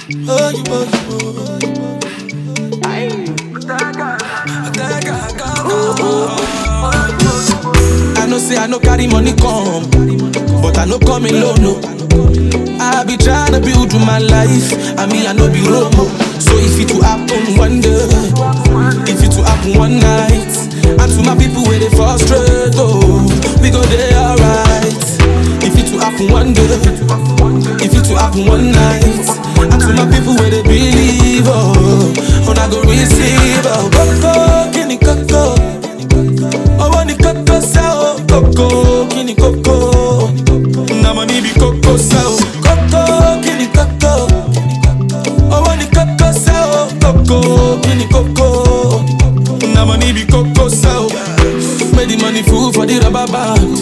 Oh, you, oh, you, I know say I no carry money come, but I no come alone, no. I be trying to build my life, I mean I no be Romo. So if it to happen one day, if it to happen one night, and to my people where they frustrate, oh, we go there alright. If it to happen one day, if it to happen one night, and to my people where they believe, oh, I go receive, oh, Coco, Kini Coco, oh, when the Coco sell, Coco, Kini Coco, na money be Coco sell, Coco, Kini Coco, oh, when the Coco sell, Coco, Kini Coco, na money be Coco sell, made the money full for the rubber band,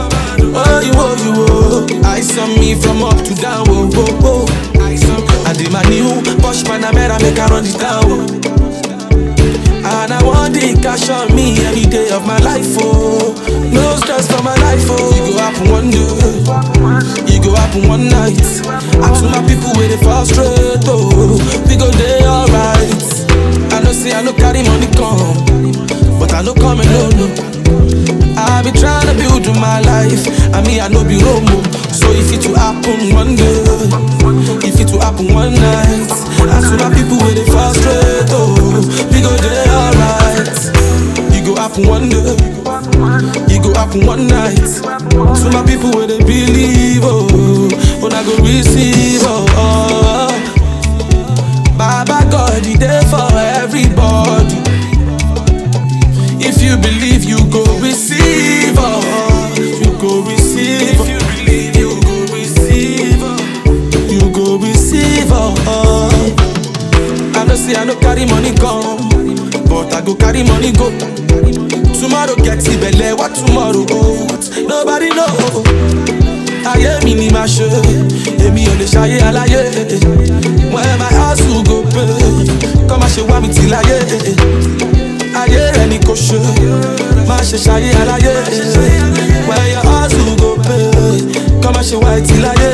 oh, I saw me from up to down, oh, I did my new Porsche Panamera, make I run it down, and I want the cash on me every day of my life, oh. No stress for my life, oh. You go happen one day, you go happen one night. I to my people where they frustrate, oh. We go there alright. I know say I no carry money come, but I no come alone, no. I be trying to build my life, I mean I no be Romo. So if it to happen one day, if it to happen one night, I to my people where they frustrate, oh. We go there alright. You go happen one day, you go happen one night. To my people where they believe, oh, when I go receive, oh. Baba God, He there for everybody. If you believe, you go receive, oh, you go receive. If you believe, you go receive, you go receive, oh. I know say I no carry money come, but I go carry money go. Tomorrow gets the belle, what tomorrow holds, nobody know. Aye mi ni ma ṣe, èmi ò lè ṣayé aláyé. When my house will go pay, come ṣe wá mi ti láyé. Aye ẹni kò ṣe, má ṣe ṣayé aláyé. When your house will go pay, come ṣe wá mi ti láyé.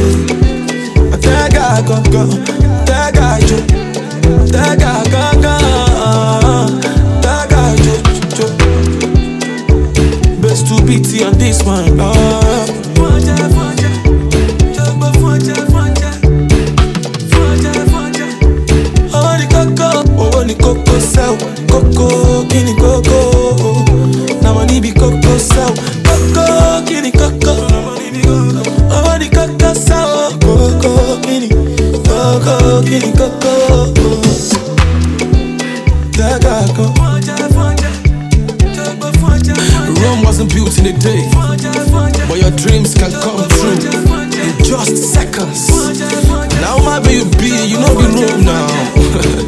Tẹ́gà gangan, tẹ́gà jò, tẹ́gà gangan, tẹ́gà jò. Best to BT on this one, Oh, ni Coco sell, Coco, Kini Coco, na money be Coco sell, Coco, Kini Coco, oh, ni Coco sell, Coco, Kini Coco, Rome wasn't built in a day, but your dreams can come true in just seconds. Now my baby, you know we Rome now.